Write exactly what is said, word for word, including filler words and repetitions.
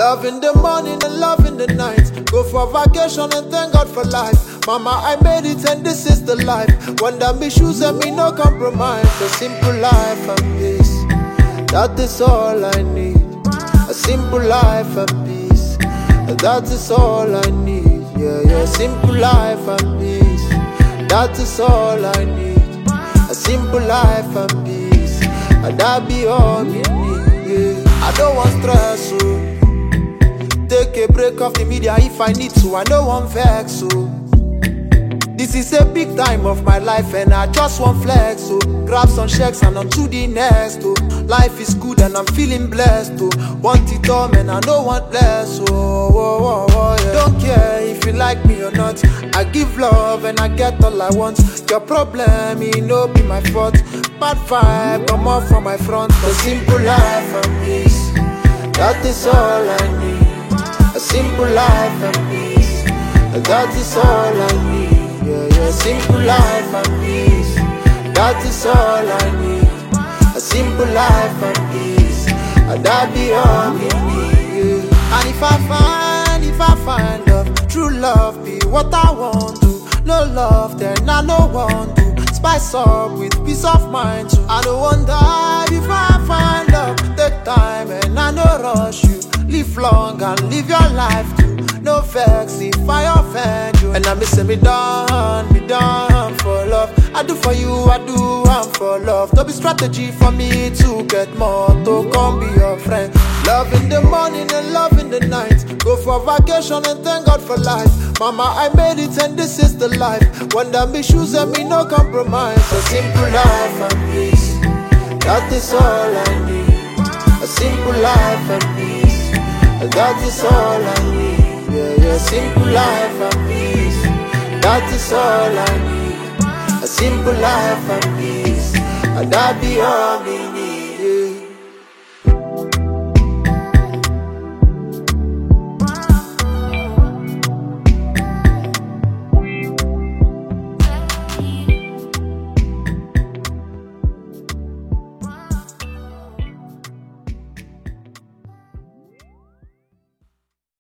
Love in the morning and love in the night. Go for vacation and thank God for life. Mama, I made it and this is the life. When them be shoes and me no compromise. A simple life and peace, that is all I need. A simple life and peace, that is all I need. Yeah, yeah, simple life and peace, that is all I need. A simple life and peace, and that be all me need. Yeah. I don't want stress, so take a break off the media if I need to. I don't want vex, so this is a big time of my life and I just want flex, so grab some checks and on to the next, oh. Life is good and I'm feeling blessed, oh. Want it all, man, I don't want less, oh, oh, oh, oh, yeah. Don't care if you like me or not, I give love and I get all I want. Your problem, it no be my fault. Bad vibe, come off from my front. A simple life and peace, that is all I need. A simple life and peace, that is all I need. Yeah, yeah, simple life and peace, that is all I need. A simple life and peace, and that be all me need. Yeah. And if I find, if I find love, true love be what I want to. No love, then I no want to. Spice up with peace of mind too. I don't want die if I find love. Take time and I no rush you. Live long and live your life too. No vex if I offend you. And I miss me down, me down for love. I do for you, I do, I'm for love. Don't be strategy for me to get more. To come be your friend. Love in the morning and love in the night. Go for vacation and thank God for life. Mama, I made it and this is the life. When them be shoes and me no compromise. A simple life and peace, that is all I need. A simple life and peace, that is all I need. Yeah, yeah, simple life and peace, that is all I need. A simple life and peace, and that be all we need. Yeah.